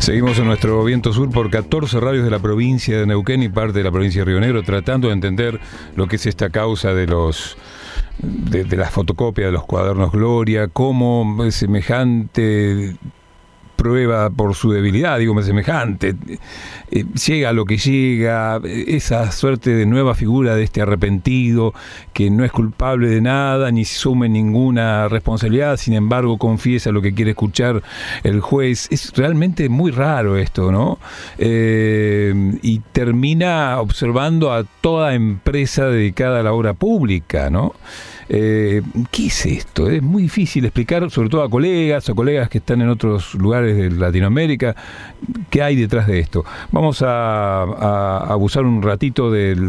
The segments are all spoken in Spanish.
Seguimos en nuestro viento sur por 14 radios de la provincia de Neuquén y parte de la provincia de Río Negro, tratando de entender lo que es esta causa de las fotocopias de los cuadernos Gloria, cómo semejante prueba por su debilidad, semejante, llega a lo que llega, esa suerte de nueva figura de este arrepentido que no es culpable de nada ni asume ninguna responsabilidad, sin embargo confiesa lo que quiere escuchar el juez. Es realmente muy raro esto, ¿no? Y termina observando a toda empresa dedicada a la obra pública, ¿no? ¿Qué es esto? Es muy difícil explicar, sobre todo a colegas que están en otros lugares de Latinoamérica, qué hay detrás de esto. Vamos a abusar un ratito de la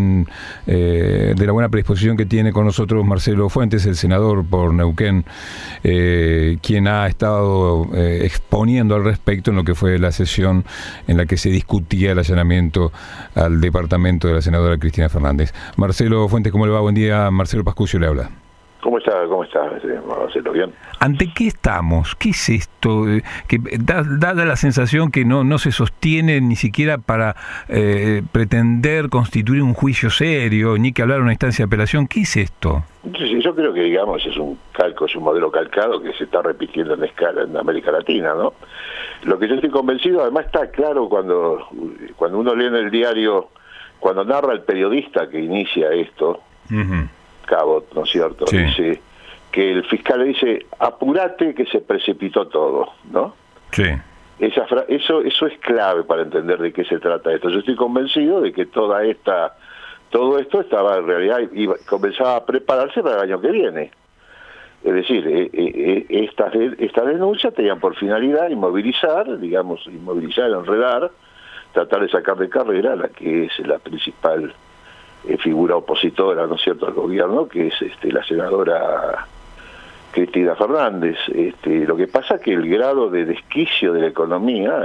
buena predisposición que tiene con nosotros Marcelo Fuentes, el senador por Neuquén, quien ha estado exponiendo al respecto en lo que fue la sesión en la que se discutía el allanamiento al departamento de la senadora Cristina Fernández. Marcelo Fuentes, ¿cómo le va? Buen día. Marcelo Pascucio le habla. ¿Cómo está? Marcelo, ¿bien? ¿Ante qué estamos? ¿Qué es esto? Que da la sensación que no se sostiene ni siquiera para pretender constituir un juicio serio, ni que hablar de una instancia de apelación. ¿Qué es esto? Sí, yo creo que, es un modelo calcado que se está repitiendo en escala en América Latina, ¿no? Lo que yo estoy convencido, además está claro cuando uno lee en el diario, cuando narra el periodista que inicia esto, Cabot, ¿no es cierto? Sí. Dice que el fiscal le dice, apurate que se precipitó todo, ¿no? Sí. Eso es clave para entender de qué se trata esto. Yo estoy convencido de que todo esto estaba en realidad comenzaba a prepararse para el año que viene. Es decir, estas denuncias tenían por finalidad inmovilizar, enredar, tratar de sacar de carrera a la que es la principal figura opositora, ¿no es cierto?, al gobierno, que es la senadora Cristina Fernández. Lo que pasa es que el grado de desquicio de la economía,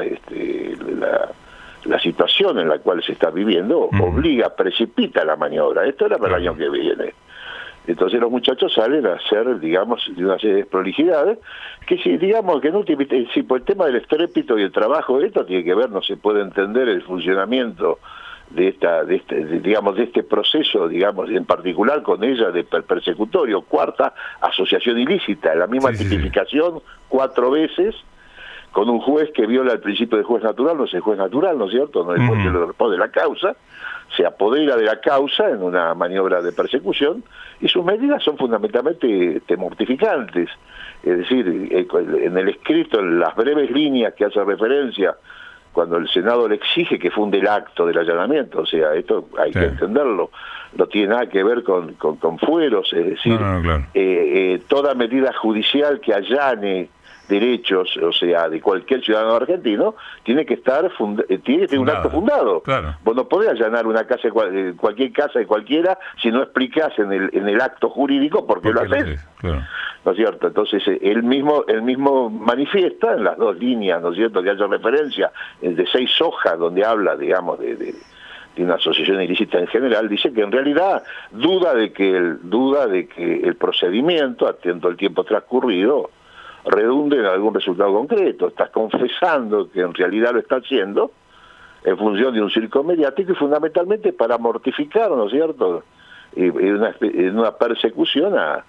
la situación en la cual se está viviendo, precipita la maniobra. Esto era para el año que viene. Entonces los muchachos salen a hacer, de una serie de desprolijidades, que si por el tema del estrépito y el trabajo, esto tiene que ver, no se puede entender el funcionamiento de este proceso, en particular con ella de persecutorio, cuarta asociación ilícita, la misma tipificación 4 veces, con un juez que viola el principio de juez natural, no es el juez natural, ¿no es cierto?, no es el juez que le responde la causa, se apodera de la causa en una maniobra de persecución, y sus medidas son fundamentalmente mortificantes. Es decir, en el escrito, en las breves líneas que hace referencia, cuando el Senado le exige que funde el acto del allanamiento, o sea, esto hay que entenderlo, no tiene nada que ver con fueros, es decir, claro. Toda medida judicial que allane derechos, o sea, de cualquier ciudadano argentino, tiene que tener un acto fundado. Claro. Vos no podés allanar una casa, cualquier casa de cualquiera, si no explicás en el acto jurídico por qué lo haces. Claro. ¿No es cierto? Entonces él mismo manifiesta en las 2 líneas, ¿no es cierto?, que hace referencia, de 6 hojas donde habla, de una asociación ilícita en general, dice que en realidad duda de que el procedimiento, atento al tiempo transcurrido, redunde en algún resultado concreto. Estás confesando que en realidad lo está haciendo en función de un circo mediático y fundamentalmente para mortificar, ¿no es cierto?, en una persecución a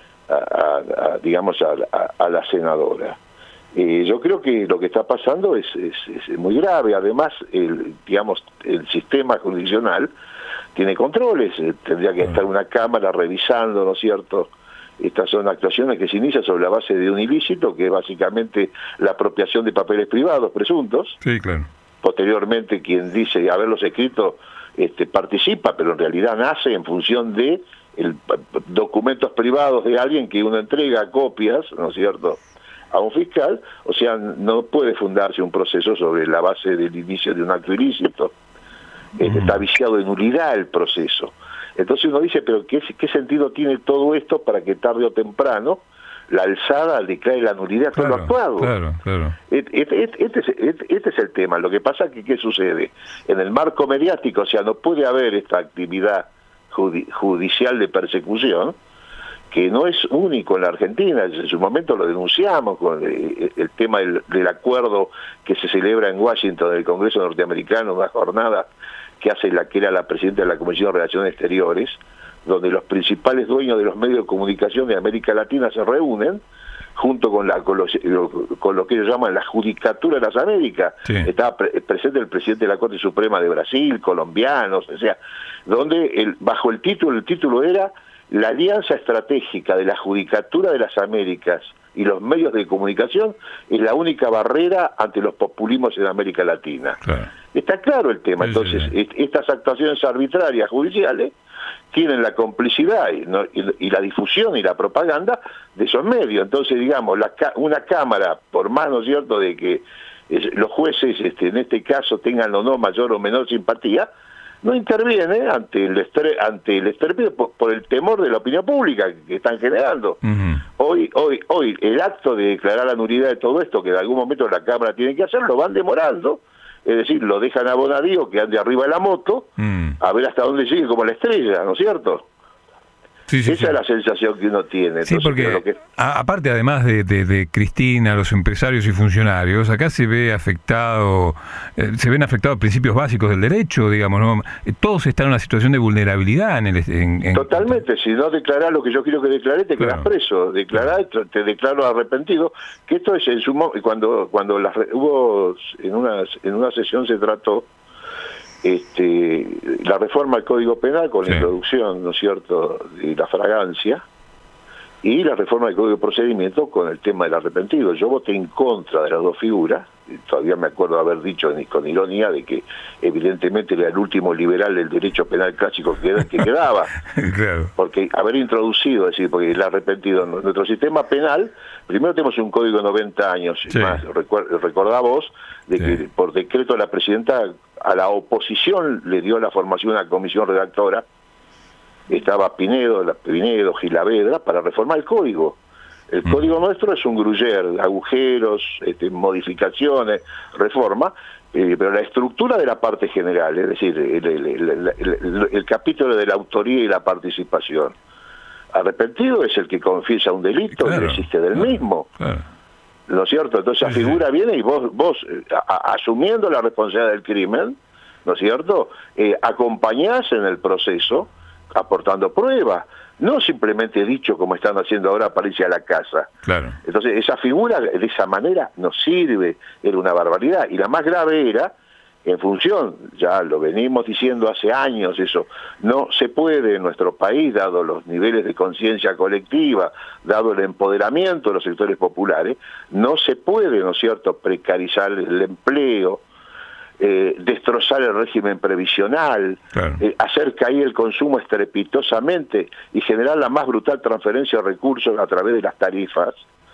la senadora. Yo creo que lo que está pasando es muy grave. Además, el sistema jurisdiccional tiene controles. Tendría que estar una cámara revisando, ¿no es cierto? Estas son actuaciones que se inician sobre la base de un ilícito, que es básicamente la apropiación de papeles privados presuntos. Sí, claro. Posteriormente, quien dice haberlos escrito participa, pero en realidad nace en función de documentos privados de alguien que uno entrega copias, ¿no es cierto?, a un fiscal. O sea, no puede fundarse un proceso sobre la base del inicio de un acto ilícito. Está viciado de nulidad el proceso. Entonces uno dice, pero ¿qué sentido tiene todo esto para que tarde o temprano la alzada declare la nulidad de todo lo actuado? Claro. Este es el tema. Lo que pasa es que, ¿qué sucede? En el marco mediático, o sea, no puede haber esta actividad judicial de persecución que no es único en la Argentina. En su momento lo denunciamos con el tema del acuerdo que se celebra en Washington del Congreso norteamericano, una jornada que era la presidenta de la Comisión de Relaciones Exteriores, donde los principales dueños de los medios de comunicación de América Latina se reúnen junto con lo que ellos llaman la Judicatura de las Américas. Sí. Estaba presente el presidente de la Corte Suprema de Brasil, colombianos, o sea, donde bajo el título era la alianza estratégica de la Judicatura de las Américas y los medios de comunicación es la única barrera ante los populismos en América Latina. Claro. Está claro el tema. Entonces, estas actuaciones arbitrarias judiciales tienen la complicidad y la difusión y la propaganda de esos medios. Entonces, digamos, una Cámara, por más, ¿no es cierto?, de que los jueces, en este caso, tengan o no mayor o menor simpatía, no interviene ante el estrépito por el temor de la opinión pública que están generando. Hoy el acto de declarar la nulidad de todo esto, que en algún momento la Cámara tiene que hacer, lo van demorando, es decir, lo dejan a Bonadío, que ande arriba de la moto, a ver hasta dónde sigue como la estrella, ¿no es cierto? Sí, esa es la sensación que uno tiene. Sí, entonces, porque aparte, además de Cristina, los empresarios y funcionarios, acá se ven afectados principios básicos del derecho, digamos, ¿no? Todos están en una situación de vulnerabilidad. Totalmente, si no declarás lo que yo quiero que declaré, te quedas preso. Declarás, te declaro arrepentido, que esto es cuando hubo en una sesión se trató la reforma al Código Penal con la introducción, ¿no es cierto?, de la fragancia, y la reforma del Código de Procedimiento con el tema del arrepentido. Yo voté en contra de las dos figuras, y todavía me acuerdo haber dicho con ironía de que evidentemente era el último liberal del derecho penal clásico que quedaba. Claro. Porque haber introducido, es decir, porque el arrepentido en nuestro sistema penal, primero tenemos un código de 90 años, más recordá vos de que por decreto la presidenta a la oposición le dio la formación a una comisión redactora, estaba Pinedo, Gilavedra, para reformar el código. El código nuestro es un gruyer, agujeros, modificaciones, reforma, pero la estructura de la parte general, es decir, el capítulo de la autoría y la participación. Arrepentido es el que confiesa un delito y desiste del mismo. Claro. ¿No es cierto? Entonces esa figura viene y vos asumiendo la responsabilidad del crimen, ¿no es cierto?, acompañás en el proceso aportando pruebas, no simplemente dicho como están haciendo ahora para irse a la casa. Claro. Entonces esa figura de esa manera no sirve, era una barbaridad. Y la más grave era, en función, ya lo venimos diciendo hace años eso, no se puede en nuestro país, dado los niveles de conciencia colectiva, dado el empoderamiento de los sectores populares, no se puede, ¿no es cierto?, precarizar el empleo, destrozar el régimen previsional, claro, hacer caer el consumo estrepitosamente y generar la más brutal transferencia de recursos a través de las tarifas,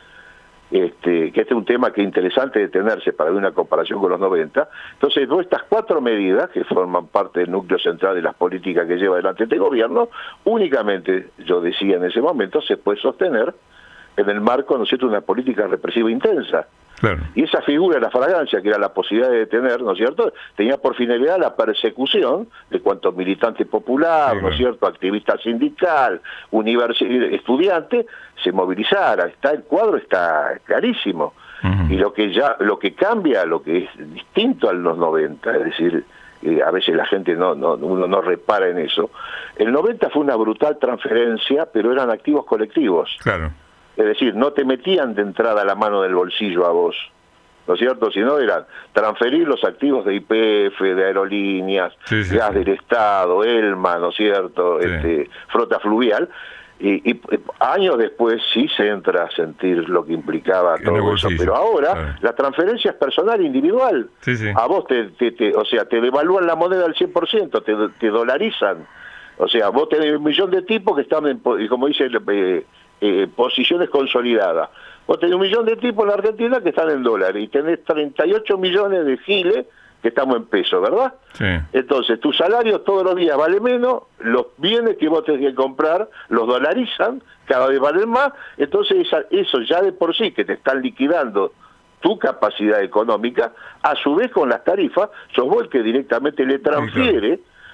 que este es un tema que es interesante detenerse para ver una comparación con los 90. Entonces, estas cuatro medidas que forman parte del núcleo central de las políticas que lleva adelante este gobierno, únicamente, yo decía en ese momento, se puede sostener en el marco, ¿no es cierto?, de una política represiva intensa. Claro. Y esa figura de la fragancia, que era la posibilidad de detener, ¿no es cierto?, tenía por finalidad la persecución de cuantos militante popular, ¿no es cierto?, activista sindical, estudiante, se movilizara. El cuadro está clarísimo. Y lo que cambia, lo que es distinto a los 90, es decir, a veces la gente uno no repara en eso. El 90 fue una brutal transferencia, pero eran activos colectivos. Claro. Es decir, no te metían de entrada la mano del bolsillo a vos, ¿no es cierto? Sino eran transferir los activos de YPF, de aerolíneas, gas del Estado, ELMA, ¿no es cierto?, flota fluvial, y años después sí se entra a sentir lo que implicaba todo eso, pero ahora la transferencia es personal, individual. A vos te devalúan la moneda al 100%, te dolarizan. O sea, vos tenés 1 millón de tipos que están, como dice posiciones consolidadas. Vos tenés 1 millón de tipos en la Argentina que están en dólares y tenés 38 millones de giles que estamos en pesos, ¿verdad? Sí. Entonces, tu salario todos los días vale menos, los bienes que vos tenés que comprar los dolarizan, cada vez valen más, entonces eso ya de por sí que te están liquidando tu capacidad económica, a su vez con las tarifas, sos vos el que directamente le transfiere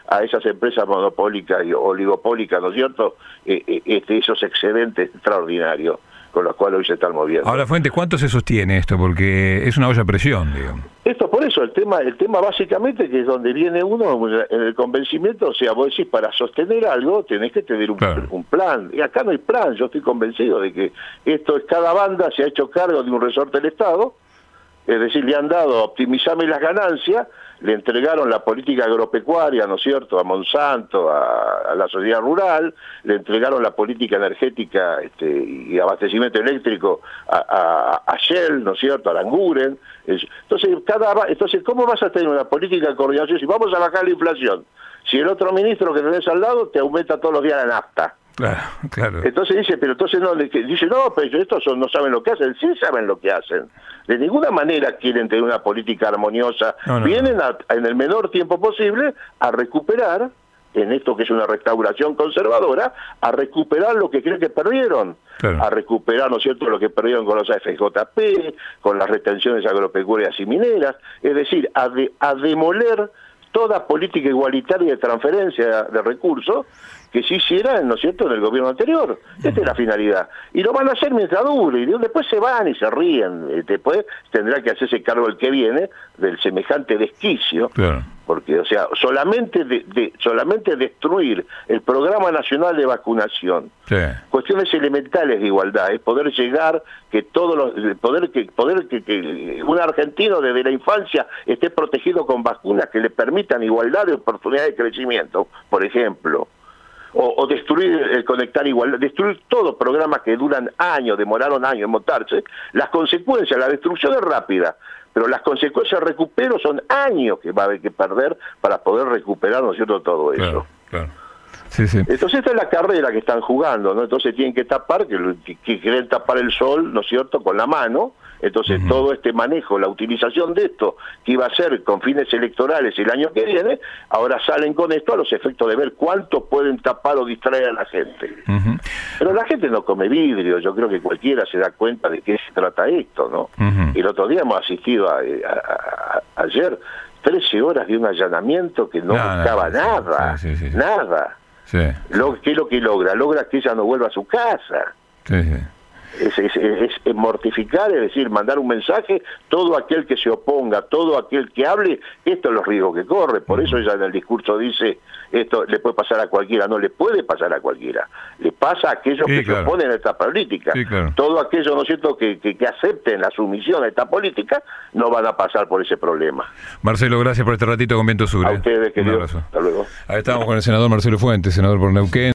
a esas empresas monopólicas y oligopólicas, ¿no es cierto?, esos excedentes extraordinarios con los cuales hoy se están moviendo. Ahora, Fuentes, ¿cuánto se sostiene esto? Porque es una olla a presión, digamos. Esto por eso, el tema básicamente que es donde viene uno en el convencimiento, o sea, vos decís, para sostener algo tenés que tener un plan, y acá no hay plan. Yo estoy convencido de que cada banda se ha hecho cargo de un resorte del Estado, es decir, le han dado optimizarme las ganancias, le entregaron la política agropecuaria, ¿no es cierto?, a Monsanto, a la sociedad rural, le entregaron la política energética y abastecimiento eléctrico a Shell, ¿no es cierto?, a Languren. Entonces, ¿cómo vas a tener una política de coordinación si vamos a bajar la inflación? Si el otro ministro que tenés al lado te aumenta todos los días la nafta. Claro. Entonces dice, pero estos no saben lo que hacen. Sí saben lo que hacen. De ninguna manera quieren tener una política armoniosa. Vienen en el menor tiempo posible a recuperar, en esto que es una restauración conservadora, a recuperar lo que creen que perdieron. A recuperar, ¿no es cierto?, lo que perdieron con los AFJP, con las retenciones agropecuarias y mineras. Es decir, a demoler toda política igualitaria de transferencia de recursos que se hiciera, ¿no es cierto?, en el gobierno anterior. Esta es la finalidad. Y lo van a hacer mientras dure, y después se van y se ríen. Después tendrá que hacerse cargo el que viene del semejante desquicio. Porque, o sea, solamente destruir el Programa Nacional de Vacunación, cuestiones elementales de igualdad, es poder llegar que que un argentino desde la infancia esté protegido con vacunas que le permitan igualdad de oportunidades de crecimiento, por ejemplo. O destruir conectar igualdad, destruir todos programas que duran años, demoraron años en montarse. Las consecuencias, la destrucción es rápida, pero las consecuencias de recupero son años que va a haber que perder para poder recuperar, ¿no es cierto?, todo eso. Claro. Entonces esta es la carrera que están jugando, ¿no? Entonces tienen que tapar, que quieren tapar el sol, ¿no es cierto?, con la mano. Entonces todo este manejo, la utilización de esto, que iba a ser con fines electorales el año que viene, ahora salen con esto a los efectos de ver cuánto pueden tapar o distraer a la gente. Pero la gente no come vidrio, yo creo que cualquiera se da cuenta de qué se trata esto, ¿no? Y el otro día hemos asistido ayer 13 horas de un allanamiento que no buscaba nada. ¿Qué es lo que logra? Logra que ella no vuelva a su casa. Es mortificar, es decir, mandar un mensaje, todo aquel que se oponga, todo aquel que hable, esto es los riesgos que corre. Por eso ella en el discurso dice, esto le puede pasar a cualquiera. No le puede pasar a cualquiera, le pasa a aquellos que se oponen a esta política. Todo aquello, ¿no es cierto?, que acepten la sumisión a esta política, no van a pasar por ese problema. Marcelo, gracias por este ratito con Viento Sur. A ustedes, queridos. Un abrazo. Hasta luego. Ahí estamos con el senador Marcelo Fuentes, senador por Neuquén.